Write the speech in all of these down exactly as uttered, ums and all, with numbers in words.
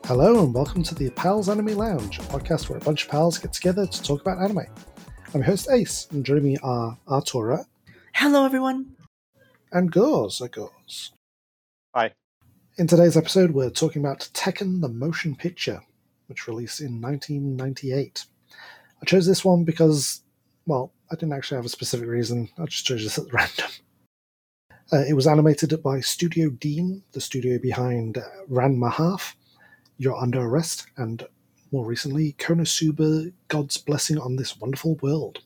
Hello and welcome to the Pals Anime Lounge, a podcast where a bunch of pals get together to talk about anime. I'm your host Ace, and joining me are Artura. Hello, everyone. And Gauze, Gauze. Hi. In today's episode, we're talking about Tekken the Motion Picture, which released in nineteen ninety-eight. I chose this one because, well, I didn't actually have a specific reason. I just chose this at random. Uh, it was animated by Studio Dean, the studio behind uh, Ranma Half, You're Under Arrest, and more recently, Konosuba, God's Blessing on This Wonderful World.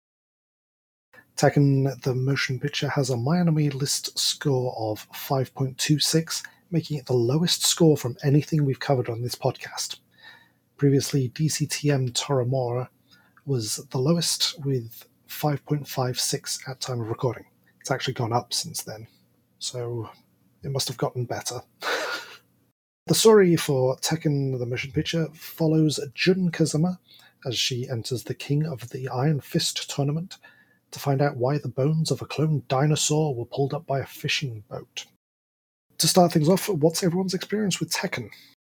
Tekken the Motion Picture has a MyAnimeList score of five point two six, making it the lowest score from anything we've covered on this podcast. Previously, D C T M Toramora was the lowest with five point five six at time of recording. It's actually gone up since then, so it must have gotten better. The story for Tekken the Motion Picture follows Jun Kazama as she enters the King of the Iron Fist tournament to find out why the bones of a cloned dinosaur were pulled up by a fishing boat. To start things off, what's everyone's experience with Tekken?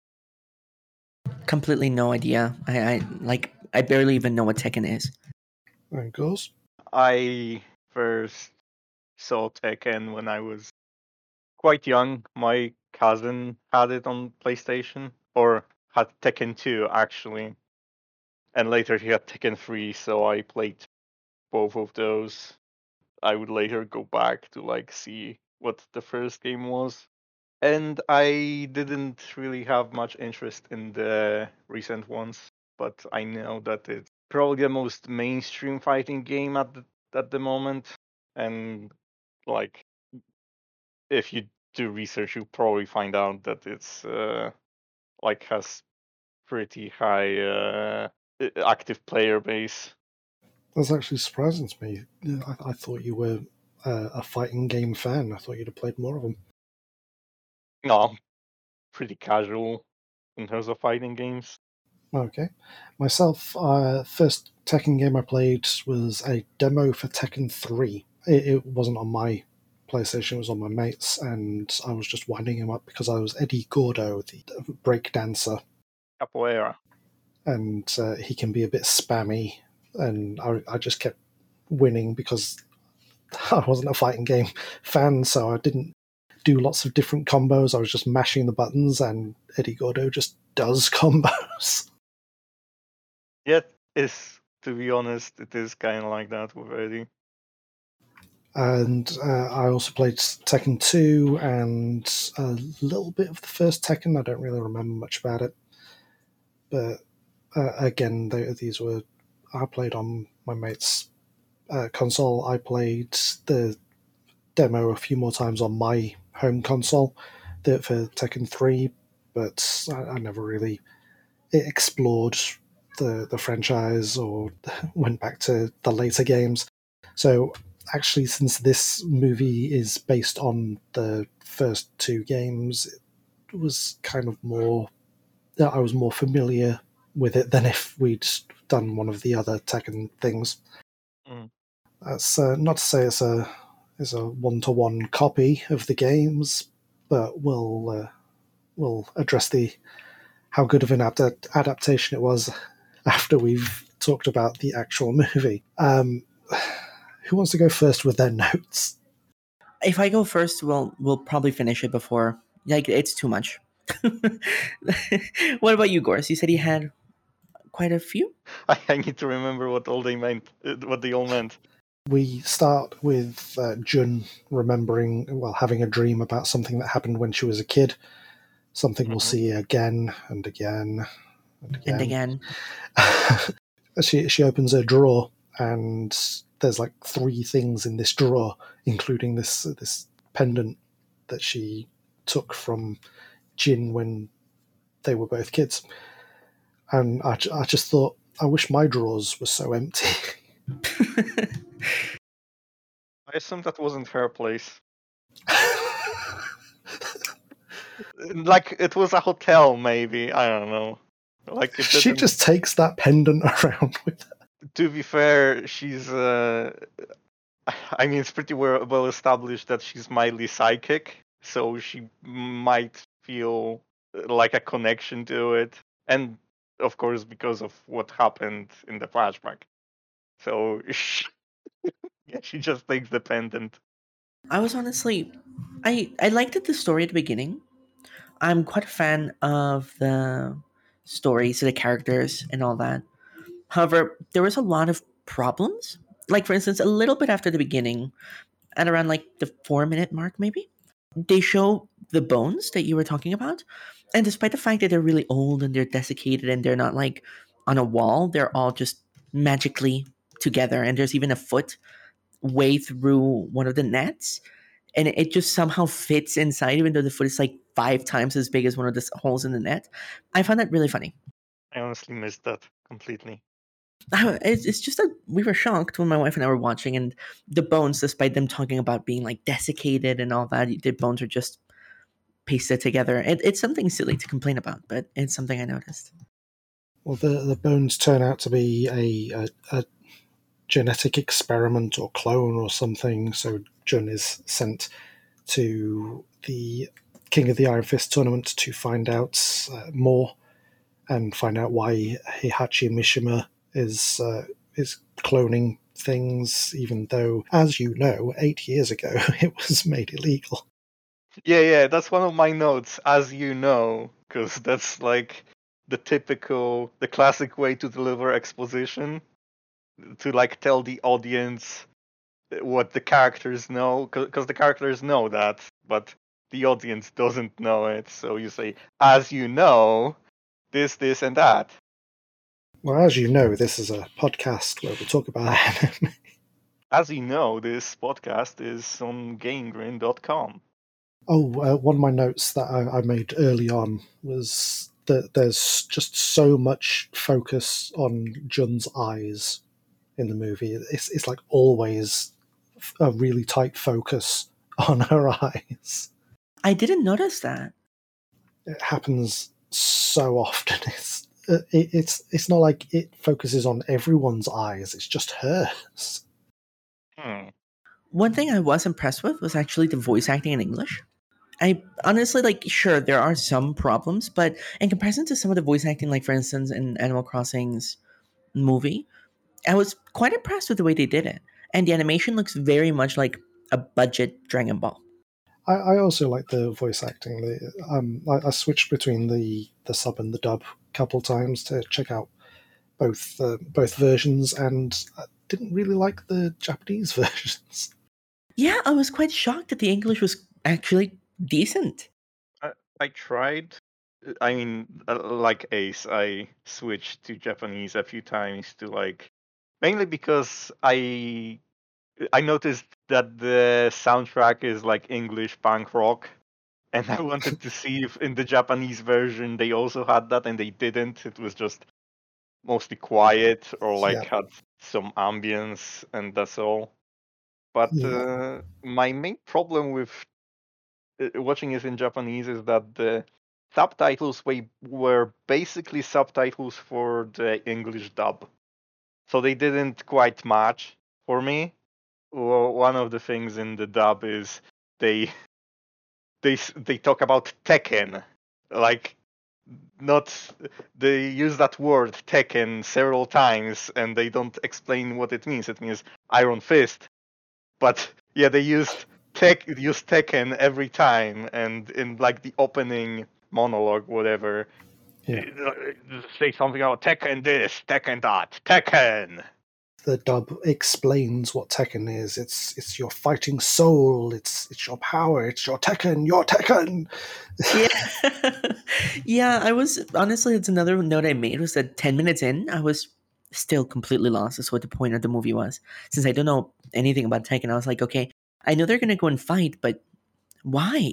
Completely no idea. I, I like. I barely even know what Tekken is. And Gauze? I first saw Tekken when I was quite young. My cousin had it on PlayStation, or had Tekken two actually, and later he had Tekken three, so I played both of those. I would later go back to like see what the first game was. And I didn't really have much interest in the recent ones, but I know that it's probably the most mainstream fighting game at the at the moment. And like, if you do research, you probably find out that it's uh, like has pretty high uh, active player base. That's actually surprising to me. I, I thought you were uh, a fighting game fan. I thought you'd have played more of them. No, I'm pretty casual in terms of fighting games. Okay. Myself, uh, first Tekken game I played was a demo for Tekken three. It, it wasn't on my PlayStation, it was on my mate's, and I was just winding him up because I was Eddie Gordo, the break dancer. Capoeira. And uh, he can be a bit spammy, and I, I just kept winning because I wasn't a fighting game fan, so I didn't do lots of different combos. I was just mashing the buttons, and Eddie Gordo just does combos. Yet, is to be honest, it is kind of like that with Eddie. And uh, I also played Tekken two and a little bit of the first Tekken. I don't really remember much about it. But uh, again, they, these were... I played on my mate's uh, console. I played the demo a few more times on my home console the, for Tekken three, but I, I never really explored the, the franchise or went back to the later games. So actually, since this movie is based on the first two games, it was kind of more... I was more familiar with it than if we'd done one of the other Tekken things. Mm. That's uh, not to say it's a it's a one-to-one copy of the games, but we'll uh, we'll address the how good of an adapt- adaptation it was after we've talked about the actual movie. Um, who wants to go first with their notes? If I go first, we'll we'll probably finish it before. Like, it's too much. What about you, Gorse? You said you had quite a few. I, I need to remember what all they meant. uh, What they all meant. We start with uh, Jun remembering, well, having a dream about something that happened when she was a kid. Something we'll Mhm. see again and again and again. And again, she she opens her drawer and there's like three things in this drawer, including this this pendant that she took from Jin when they were both kids. And I, ju- I just thought, I wish my drawers were so empty. I assume that wasn't her place. Like, it was a hotel, maybe. I don't know. Like, it She didn't... just takes that pendant around with her. To be fair, she's. Uh... I mean, it's pretty well, well established that she's mildly psychic, so she might feel like a connection to it, and of course because of what happened in the flashback. So she, yeah, she just takes the pendant. I was honestly, I I liked it, the story at the beginning. I'm quite a fan of the stories, the characters, and all that. However, there was a lot of problems. Like, for instance, a little bit after the beginning, at around like the four minute mark, maybe, they show the bones that you were talking about. And despite the fact that they're really old and they're desiccated and they're not like on a wall, they're all just magically together. And there's even a foot way through one of the nets. And it just somehow fits inside, even though the foot is like five times as big as one of the s- holes in the net. I found that really funny. I honestly missed that completely. I- It's it's just that we were shocked when my wife and I were watching, and the bones, despite them talking about being like desiccated and all that, the bones are just pasted together. It, it's something silly to complain about, but it's something I noticed. Well, the the bones turn out to be a, a, a genetic experiment or clone or something. So Jun is sent to the King of the Iron Fist tournament to find out uh, more and find out why Heihachi Mishima is uh, is cloning things, even though, as you know, eight years ago it was made illegal. Yeah, yeah, that's one of my notes, as you know, because that's like the typical, the classic way to deliver exposition, to like tell the audience what the characters know, because the characters know that, but the audience doesn't know it. So you say, as you know, this, this, and that. Well, as you know, this is a podcast where we talk about anime. As you know, this podcast is on GameGrin dot com. Oh, uh, one of my notes that I, I made early on was that there's just so much focus on Jun's eyes in the movie. It's it's like always a really tight focus on her eyes. I didn't notice that. It happens so often. It's uh, it, it's it's not like it focuses on everyone's eyes. It's just hers. Hmm. One thing I was impressed with was actually the voice acting in English. I honestly, like, sure, there are some problems, but in comparison to some of the voice acting, like for instance in Animal Crossing's movie, I was quite impressed with the way they did it. And the animation looks very much like a budget Dragon Ball. I, I also like the voice acting. The, um, I, I switched between the, the sub and the dub a couple times to check out both uh, both versions, and I didn't really like the Japanese versions. Yeah, I was quite shocked that the English was actually decent. I, I tried. I mean, uh, like Ace, I switched to Japanese a few times to like, mainly because I I noticed that the soundtrack is like English punk rock, and I wanted to see if in the Japanese version they also had that, and they didn't. It was just mostly quiet or like Yeah, had some ambience, and that's all. But yeah. uh, my main problem with uh, watching it in Japanese is that the subtitles were, were basically subtitles for the English dub. So they didn't quite match for me. Well, one of the things in the dub is they they s- they talk about Tekken, like not they use that word Tekken several times and they don't explain what it means. It means Iron Fist, but yeah, they used tech use Tekken every time, and in like the opening monologue, whatever, Yeah. uh, say something about Tekken this, Tekken that, Tekken. The dub explains what Tekken is. It's it's your fighting soul. It's it's your power. It's your Tekken. Your Tekken. Yeah. Yeah, I was honestly, it's another note I made was that ten minutes in, I was still completely lost as to what the point of the movie was. Since I don't know anything about Tekken, I was like, okay, I know they're gonna go and fight, but why?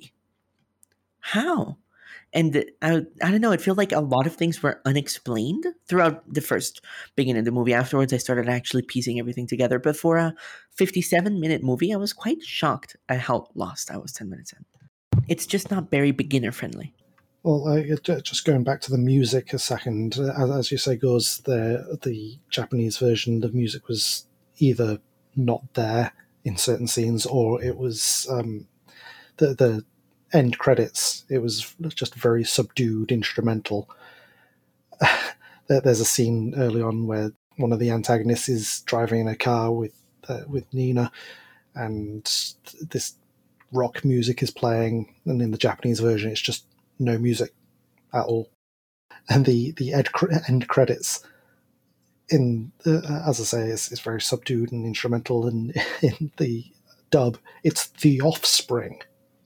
How? And I, I don't know, it felt like a lot of things were unexplained throughout the first beginning of the movie. Afterwards, I started actually piecing everything together. But for a fifty-seven minute movie, I was quite shocked at how lost I was ten minutes in. It's just not very beginner friendly. Well, uh, just going back to the music a second, uh, as, as you say, goes the the Japanese version. The music was either not there in certain scenes, or it was um, the the end credits, it was just very subdued instrumental. There's a scene early on where one of the antagonists is driving in a car with uh, with Nina, and this rock music is playing, and in the Japanese version it's just no music at all. And the the ed cre- end credits, in uh, as I say, is, is very subdued and instrumental, and in the dub it's The Offspring.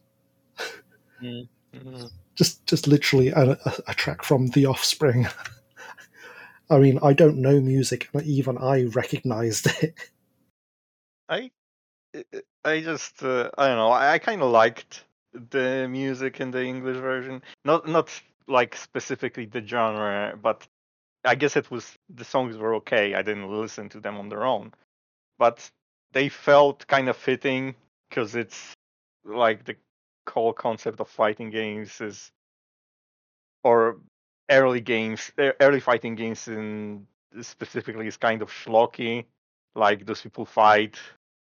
Mm-hmm. Just just literally a, a, a track from The Offspring. I mean, I don't know music, but even I recognized it. I I just uh, I don't know. I, I kind of liked the music in the English version. Not not like specifically the genre, but I guess it was the songs were okay. I didn't listen to them on their own, but they felt kind of fitting because it's like the whole concept of fighting games is, or early games, e- early fighting games in specifically is kind of schlocky. Like those people fight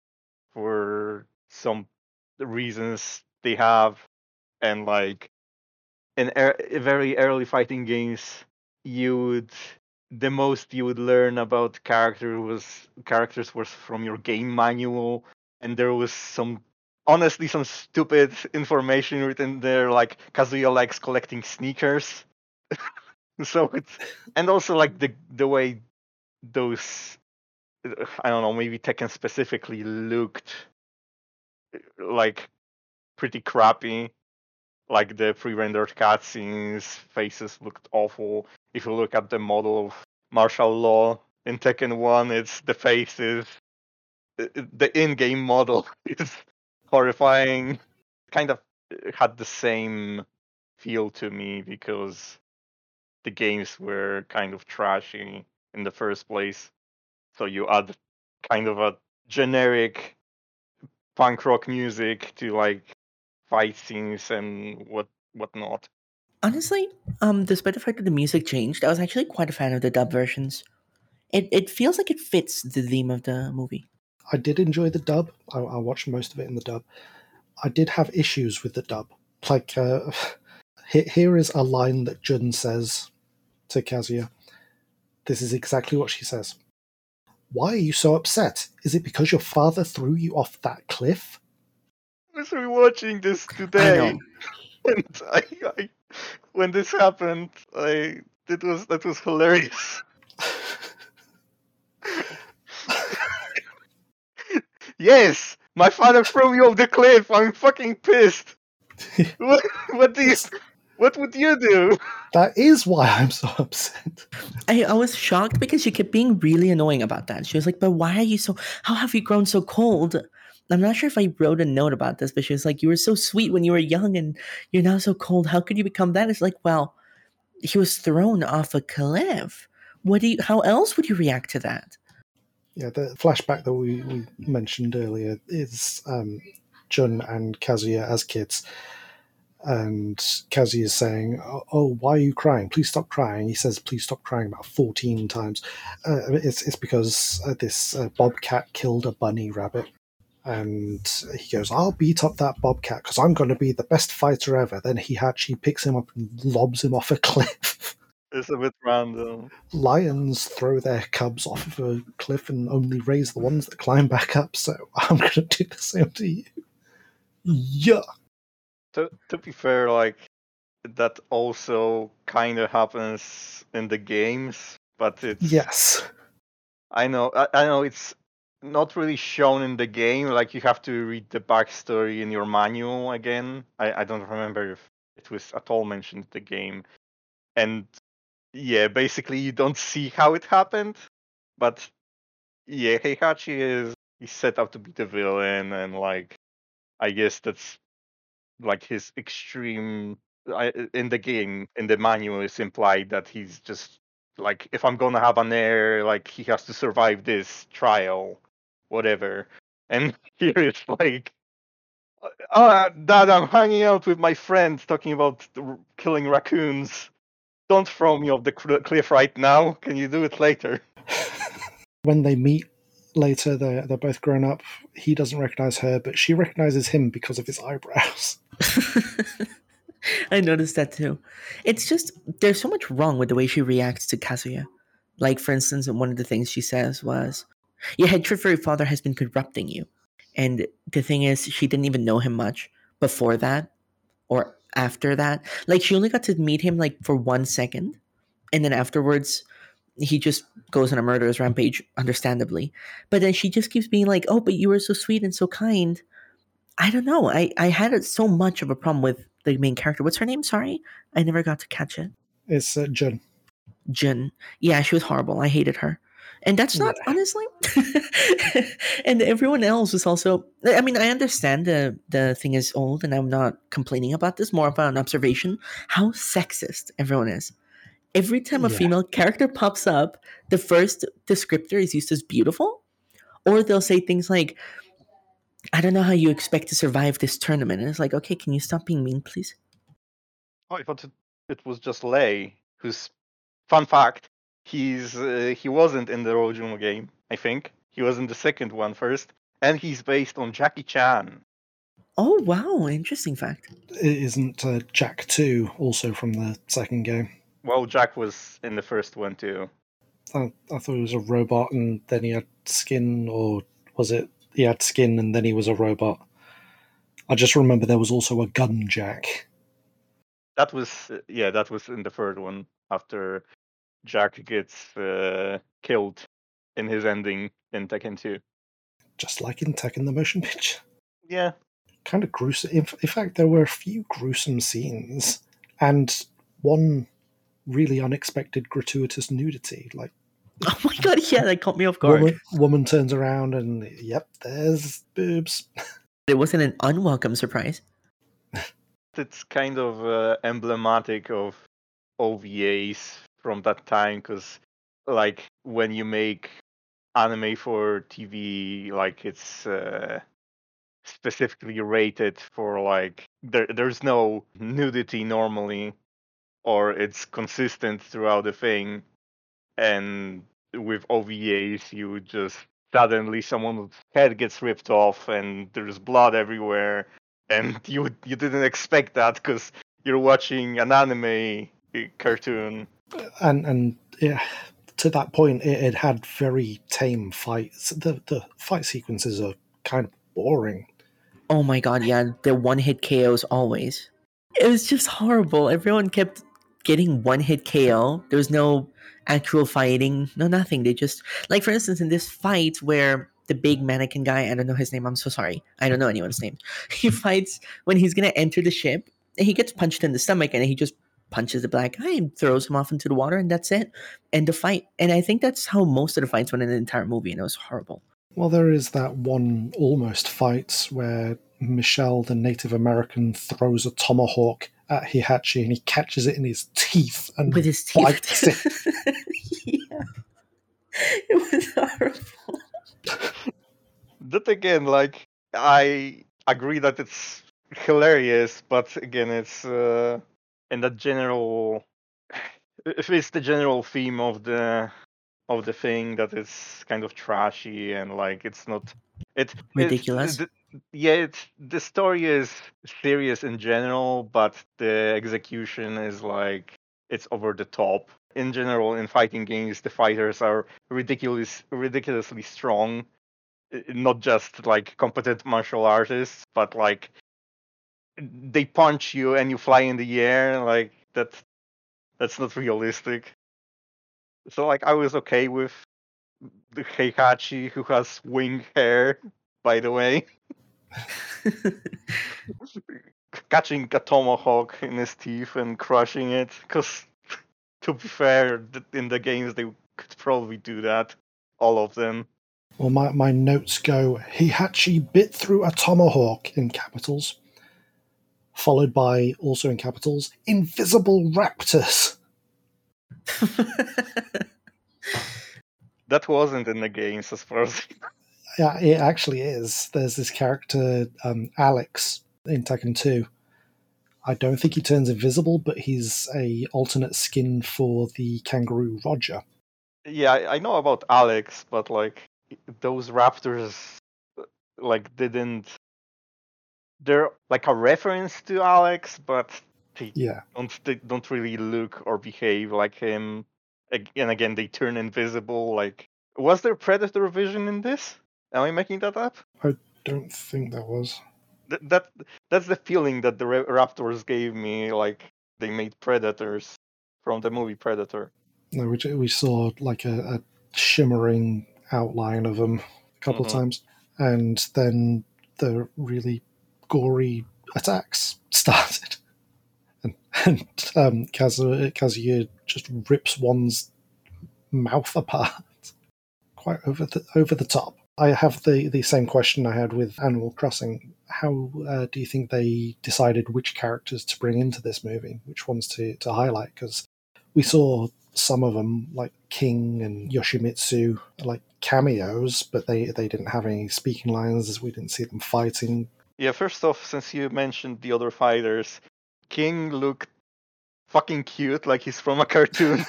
for some reasons they have, and like in er- very early fighting games, you would the most you would learn about character was characters was from your game manual, and there was some honestly some stupid information written there, like Kazuya likes collecting sneakers. So it's, and also like the the way those, I don't know, maybe Tekken specifically looked like pretty crappy. Like the pre-rendered cutscenes, faces looked awful. If you look at the model of martial law in Tekken one, it's the faces. The in-game model is horrifying. Kind of had the same feel to me because the games were kind of trashy in the first place. So you add kind of a generic punk rock music to like fight scenes and what whatnot. Honestly, um, despite the fact that the music changed, I was actually quite a fan of the dub versions. It it feels like it fits the theme of the movie. I did enjoy the dub. I, I watched most of it in the dub. I did have issues with the dub. Like, uh, here is a line that Jun says to Kazuya. This is exactly what she says. Why are you so upset? Is it because your father threw you off that cliff? I was rewatching this I today, know. and I, I, when this happened, I it was that was hilarious. Yes, my father threw me off the cliff. I'm fucking pissed. What, what do you? What would you do? That is why I'm so upset. I, I was shocked because she kept being really annoying about that. She was like, "But why are you so? How have you grown so cold?" I'm not sure if I wrote a note about this, but she was like, "You were so sweet when you were young, and you're now so cold. How could you become that?" It's like, well, he was thrown off a cliff. What do you? How else would you react to that? Yeah, the flashback that we, we mentioned earlier is um, Jun and Kazuya as kids. And Kazuya is saying, oh, oh, why are you crying? Please stop crying. He says, please stop crying about fourteen times. Uh, it's, it's because uh, this uh, bobcat killed a bunny rabbit. And he goes, I'll beat up that bobcat because I'm going to be the best fighter ever. Then he actually picks him up and lobs him off a cliff. It's a bit random. Lions throw their cubs off of a cliff and only raise the ones that climb back up, so I'm going to do the same to you. Yeah. To to be fair, like that also kind of happens in the games, but it's Yes. I know I, I know it's not really shown in the game. Like you have to read the backstory in your manual again. I, I don't remember if it was at all mentioned in the game. And yeah, basically you don't see how it happened. But yeah, Heihachi is he's set up to be the villain, and like I guess that's like his extreme I, in the game in the manual is implied that he's just like, if I'm gonna have an heir, like he has to survive this trial, whatever. And here it's like, oh, Dad, I'm hanging out with my friends talking about r- killing raccoons. Don't throw me off the cl- cliff right now. Can you do it later? When they meet later, they're, they're both grown up. He doesn't recognize her, but she recognizes him because of his eyebrows. I noticed that too. It's just there's so much wrong with the way she reacts to Kazuya. Like for instance, one of the things she says was, "Your hereditary father has been corrupting you," and the thing is, she didn't even know him much before that or after that. Like she only got to meet him like for one second, and then afterwards, he just goes on a murderous rampage, understandably. But then she just keeps being like, "Oh, but you were so sweet and so kind." I don't know. I I had so much of a problem with the main character. What's her name? Sorry, I never got to catch it. It's uh, Jun. Jin. Yeah, she was horrible. I hated her. And that's not Yeah. honestly. And everyone else was also. I mean, I understand the the thing is old, and I'm not complaining about this. More about an observation how sexist everyone is. Every time a Yeah. female character pops up, the first descriptor is used as beautiful, or they'll say things like, "I don't know how you expect to survive this tournament." And it's like, okay, can you stop being mean, please? Oh, I thought it, it was just Lei, who's, fun fact, he's uh, he wasn't in the original game, I think. He was in the second one first, and he's based on Jackie Chan. Oh wow, interesting fact. It isn't uh, Jack two also from the second game? Well, Jack was in the first one too. I, I thought he was a robot and then he had skin, or was it he had skin and then he was a robot? I just remember there was also a gun Jack. That was uh, yeah, that was in the third one after Jack gets uh, killed in his ending in Tekken two. Just like in Tekken the Motion Picture. Yeah. Kind of gruesome. In, in fact, there were a few gruesome scenes and one really unexpected gratuitous nudity. Like, Oh my god, yeah, that caught me off guard. woman, woman turns around and yep, there's boobs. It wasn't an unwelcome surprise. It's kind of uh, emblematic of O V As from that time, because like when you make anime for T V, like it's uh, specifically rated for like there there's no nudity normally, or it's consistent throughout the thing, and with O V As you just suddenly someone's head gets ripped off and there's blood everywhere, and you you didn't expect that because you're watching an anime cartoon. And and yeah, to that point, it, it had very tame fights. The the fight sequences are kind of boring. Oh my god, yeah, the one hit K Os always. It was just horrible. Everyone kept getting one hit K O. There was no actual fighting, no nothing. They just, like for instance, in this fight where the big mannequin guy, I don't know his name, I'm so sorry. I don't know anyone's name. He fights when he's gonna enter the ship, and he gets punched in the stomach, and he just punches the black guy and throws him off into the water, and that's it. End the fight. And I think that's how most of the fights went in the entire movie, and it was horrible. Well, there is that one almost fight where Michelle, the Native American, throws a tomahawk at Heihachi and he catches it in his teeth and With his bites it. teeth. Yeah. It was horrible. That again, like I agree that it's hilarious, but again, it's uh, in the general. If it's the general theme of the of the thing that it's kind of trashy and like it's not it Ridiculous. It's, yeah, it's the story is serious in general, but the execution is like it's over the top. In general, in fighting games, the fighters are ridiculous, ridiculously strong. Not just like competent martial artists, but like they punch you and you fly in the air. Like that, that's not realistic. So like I was okay with the Heihachi, who has wing hair, by the way, catching a tomahawk in his teeth and crushing it. Because to be fair, in the games they could probably do that, all of them. Well, my, my notes go, Heihachi bit through a tomahawk in capitals, followed by, also in capitals, invisible raptors. That wasn't in the games, as far as Yeah, it actually is. There's this character, um, Alex, in Tekken two. I don't think he turns invisible, but he's a alternate skin for the kangaroo Roger. Yeah, I know about Alex, but like those raptors, like didn't they're like a reference to Alex, but they Yeah. don't they don't really look or behave like him. And again, they turn invisible. Like, was there Predator vision in this? Am I making that up? I don't think there was. Th- that that's the feeling that the Ra- Raptors gave me. Like they made Predators from the movie Predator. No, we, we saw like a, a shimmering outline of them a couple Mhm. of times, and then the really gory attacks started, and, and um, Kazuya, Kazuya just rips one's mouth apart, quite over the over the top. I have the, the same question I had with Animal Crossing. How uh, do you think they decided which characters to bring into this movie, which ones to, to highlight? Because we saw some of them, like King and Yoshimitsu, like cameos, but they, they didn't have any speaking lines. We didn't see them fighting. Yeah, first off, since you mentioned the other fighters, King looked fucking cute, like he's from a cartoon.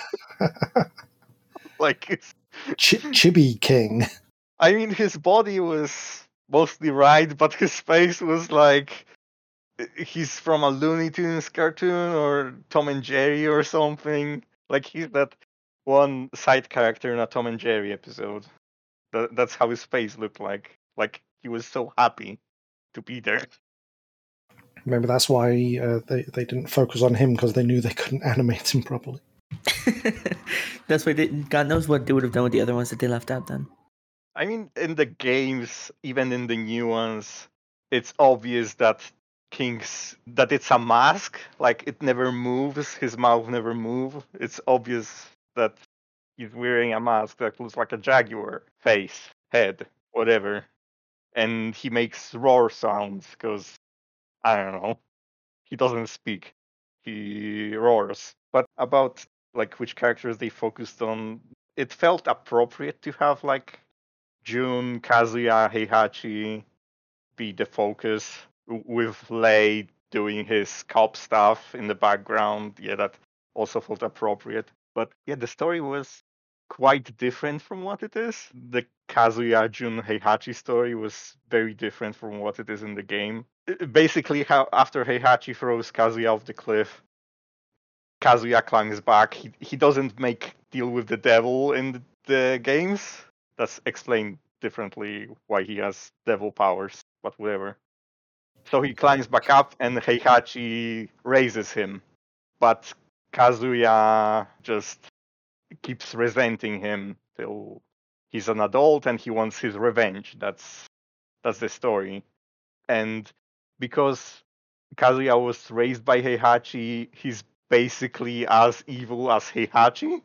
Like, it's, Ch- Chibi King. I mean, his body was mostly right, but his face was like he's from a Looney Tunes cartoon or Tom and Jerry or something. Like he's that one side character in a Tom and Jerry episode. That, that's how his face looked like. Like he was so happy to be there. Maybe that's why uh, they, they didn't focus on him, because they knew they couldn't animate him properly. That's why they, God knows what they would have done with the other ones that they left out then. I mean, in the games, even in the new ones, it's obvious that King's that it's a mask. Like it never moves, his mouth never moves. It's obvious that he's wearing a mask that looks like a jaguar face, head, whatever. And he makes roar sounds because I don't know. He doesn't speak. He roars. But about like which characters they focused on, it felt appropriate to have like Jun, Kazuya, Heihachi be the focus, with Lei doing his cop stuff in the background. Yeah, that also felt appropriate. But yeah, the story was quite different from what it is. The Kazuya, Jun, Heihachi story was very different from what it is in the game. Basically, how after Heihachi throws Kazuya off the cliff, Kazuya climbs back. He he doesn't make deal with the devil in the, the games. That's explained differently why he has devil powers, but whatever. So he climbs back up and Heihachi raises him. But Kazuya just keeps resenting him till he's an adult and he wants his revenge. That's that's the story. And because Kazuya was raised by Heihachi, he's basically as evil as Heihachi.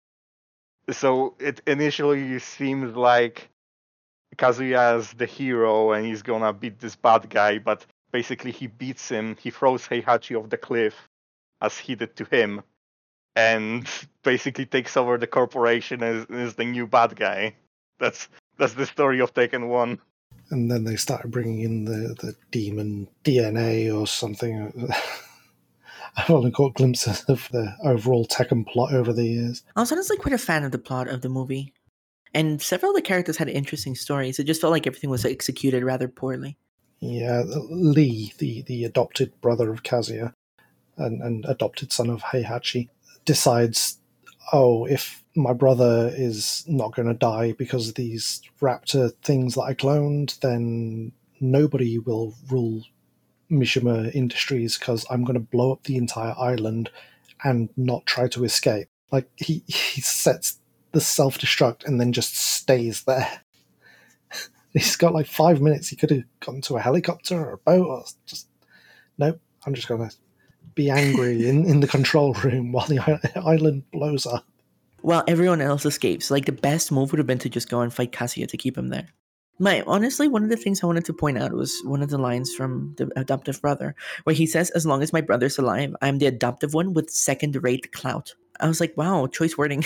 So it initially seems like Kazuya is the hero and he's gonna beat this bad guy, but basically he beats him, he throws Heihachi off the cliff as he did to him, and basically takes over the corporation as is the new bad guy. That's that's the story of Taken One. And then they started bringing in the, the demon D N A or something. I've only caught glimpses of the overall Tekken plot over the years. I was honestly quite a fan of the plot of the movie. And several of the characters had interesting stories. It just felt like everything was executed rather poorly. Yeah, Lee, the, the adopted brother of Kazuya and, and adopted son of Heihachi, decides, oh, if my brother is not going to die because of these raptor things that I cloned, then nobody will rule Mishima Industries because I'm going to blow up the entire island and not try to escape. Like, he, he sets the self-destruct and then just stays there. He's got like five minutes. He could have gone to a helicopter or a boat or just, nope, I'm just going to be angry in, in the control room while the island blows up. While everyone else escapes. Like, the best move would have been to just go and fight Kazuya to keep him there. My honestly, one of the things I wanted to point out was one of the lines from the adoptive brother, where he says, "As long as my brother's alive, I'm the adoptive one with second-rate clout." I was like, wow, choice wording.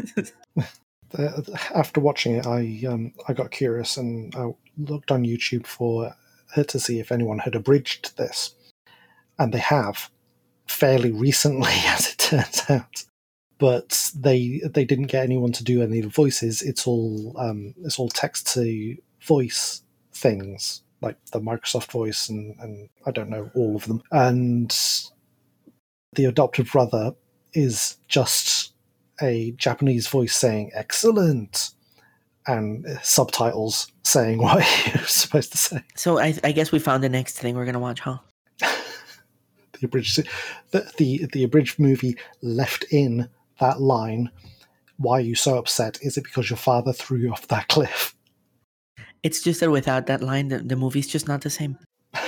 After watching it, I um, I got curious and I looked on YouTube for to see if anyone had abridged this, and they have, fairly recently, as it turns out. But they they didn't get anyone to do any of the voices. It's all um, it's all text to voice things. like the Microsoft voice, and, and I don't know all of them. And the adopted brother is just a Japanese voice saying "excellent" and subtitles saying what you're supposed to say. So I, I guess we found the next thing we're gonna watch, huh? The abridged, the, the the abridged movie left in that line. Why are you so upset? Is it because your father threw you off that cliff? It's just that without that line, the, the movie's just not the same.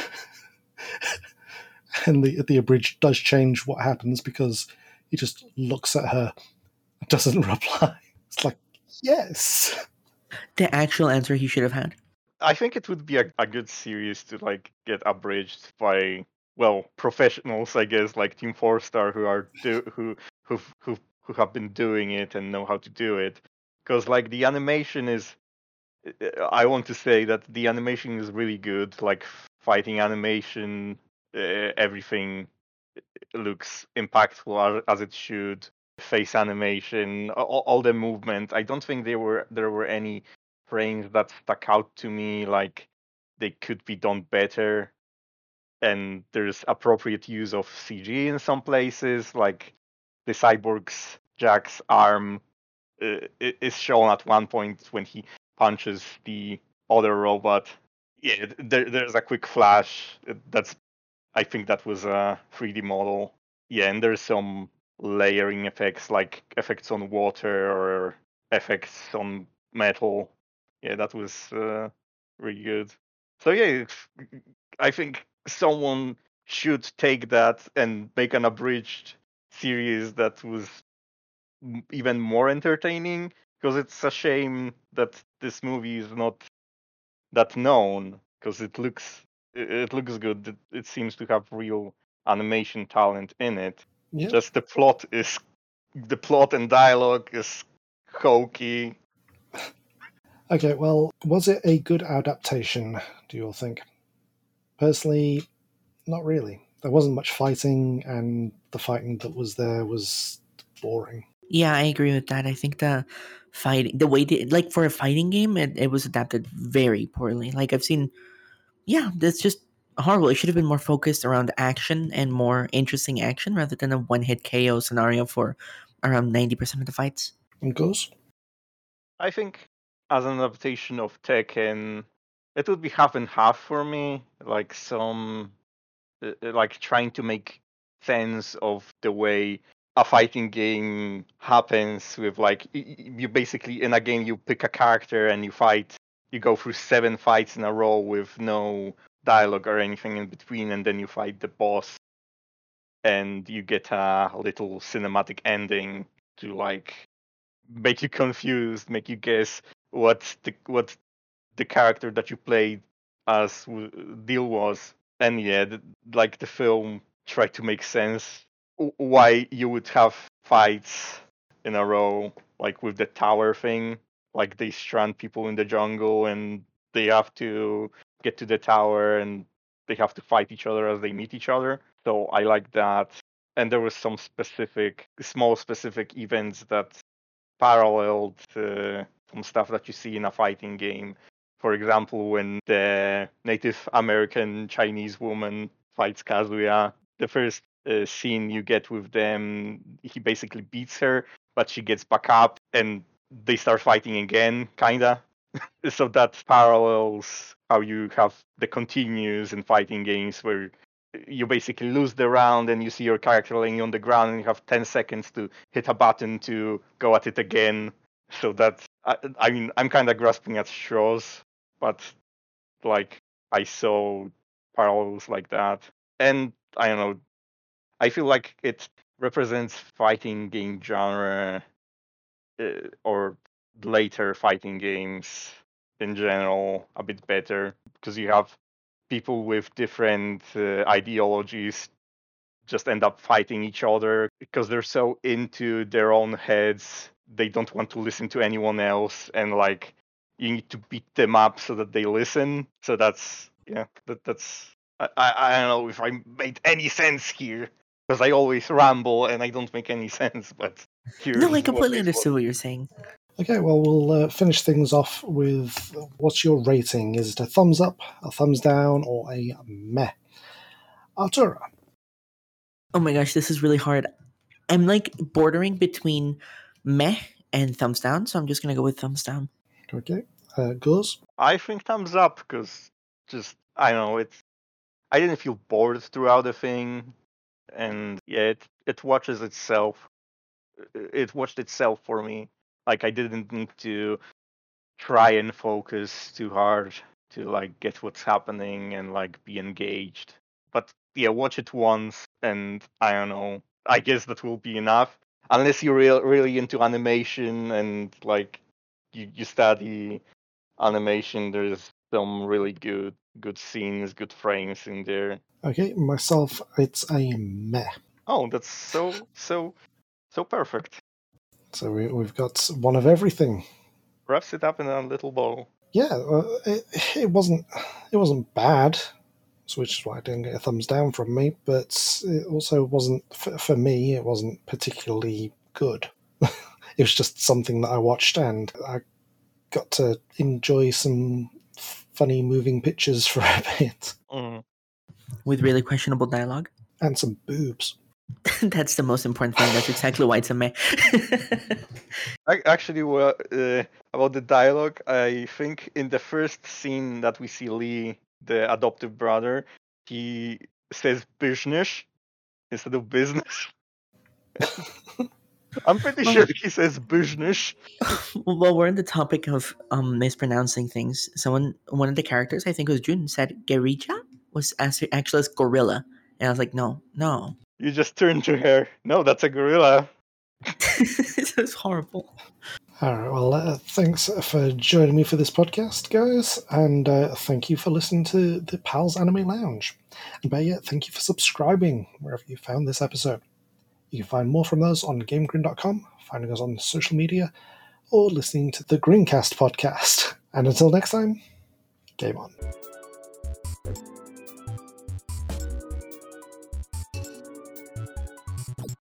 And the the abridged does change what happens because he just looks at her, doesn't reply. It's like, yes. The actual answer he should have had. I think it would be a, a good series to like get abridged by well professionals, I guess, like Team Four Star, who are do who who who who have been doing it and know how to do it. Because like the animation is, I want to say that the animation is really good. Like fighting animation, uh, everything looks impactful as, as it should. Face animation, all, all the movement. I don't think there were there were any frames that stuck out to me like they could be done better. And there's appropriate use of C G in some places, like the cyborg's Jack's arm uh, is shown at one point when he punches the other robot. Yeah, there, there's a quick flash. That's, I think that was a three D model. Yeah, and there's some layering effects, like effects on water or effects on metal. Yeah, that was uh, really good. So yeah, I think someone should take that and make an abridged series that was even more entertaining, because it's a shame that this movie is not that known, because it looks it looks good. It, it seems to have real animation talent in it. Yeah. Just the plot is the plot and dialogue is hokey. Okay, well, was it a good adaptation, do you all think? Personally, not really. There wasn't much fighting, and the fighting that was there was boring. Yeah, I agree with that. I think the fighting, the way they, like for a fighting game, it, it was adapted very poorly. Like I've seen, yeah, that's just horrible. It should have been more focused around action and more interesting action rather than a one hit K O scenario for around ninety percent of the fights. And goes? I think as an adaptation of Tekken, it would be half and half for me. Like some, uh, like trying to make sense of the way a fighting game happens. With like you basically in a game you pick a character and you fight. You go through seven fights in a row with no dialogue or anything in between, and then you fight the boss, and you get a little cinematic ending to like make you confused, make you guess what the what the character that you played as w- deal was. And yeah, the, like the film tried to make sense w- why you would have fights in a row, like with the tower thing. Like they strand people in the jungle and they have to get to the tower and they have to fight each other as they meet each other. So I like that. And there was some specific, small specific events that paralleled uh, some stuff that you see in a fighting game. For example, when the Native American Chinese woman fights Kazuya, the first uh, scene you get with them, he basically beats her, but she gets back up and they start fighting again, kinda. So that parallels how you have the continues in fighting games where you basically lose the round and you see your character laying on the ground and you have ten seconds to hit a button to go at it again. So that's, I, I mean, I'm kind of grasping at straws, but like I saw parallels like that. And I don't know, I feel like it represents fighting game genre uh, or later fighting games in general a bit better, because you have people with different uh, ideologies just end up fighting each other because they're so into their own heads. They don't want to listen to anyone else, and like you need to beat them up so that they listen. So that's yeah, that that's I I, I don't know if I made any sense here, because I always ramble and I don't make any sense. But here's No, I what completely I thought. understood what you're saying. Okay, well, we'll uh, finish things off with what's your rating? Is it a thumbs up, a thumbs down, or a meh? Artura. Oh my gosh, this is really hard. I'm like bordering between meh and thumbs down, so I'm just gonna go with thumbs down. Okay, uh, Guz. I think thumbs up because just I don't know it's I didn't feel bored throughout the thing, and yeah, it it watches itself. It watched itself for me. Like I didn't need to try and focus too hard to like get what's happening and like be engaged. But yeah, watch it once, and I don't know. I guess that will be enough, unless you're real, really into animation and like you, you study animation. There's some really good good scenes, good frames in there. Okay, myself, it's a meh. Oh, that's so so so perfect. So we, we've got one of everything. Wraps it up in a little bow. Yeah, uh, it, it wasn't it wasn't bad, so which is why I didn't get a thumbs down from me. But it also wasn't for, for me. It wasn't particularly good. It was just something that I watched, and I got to enjoy some funny moving pictures for a bit, Mm. With really questionable dialogue. and some boobs. That's the most important thing. That's exactly why it's a meh. I, actually, well, uh, about the dialogue, I think in the first scene that we see Lee, the adoptive brother, he says business instead of business. I'm pretty Well- sure he says business. Well, we're on the topic of um mispronouncing things. Someone, one of the characters, I think it was Jun, said Gericha was as- actually as gorilla, and I was like, no, no. You just turn to her. No, that's a gorilla. This is horrible. All right, well, uh, thanks for joining me for this podcast, guys, and uh, thank you for listening to the Pals Anime Lounge. And better yet, thank you for subscribing wherever you found this episode. You can find more from us on GameGrin dot com, finding us on social media, or listening to the Greencast podcast. And until next time, game on.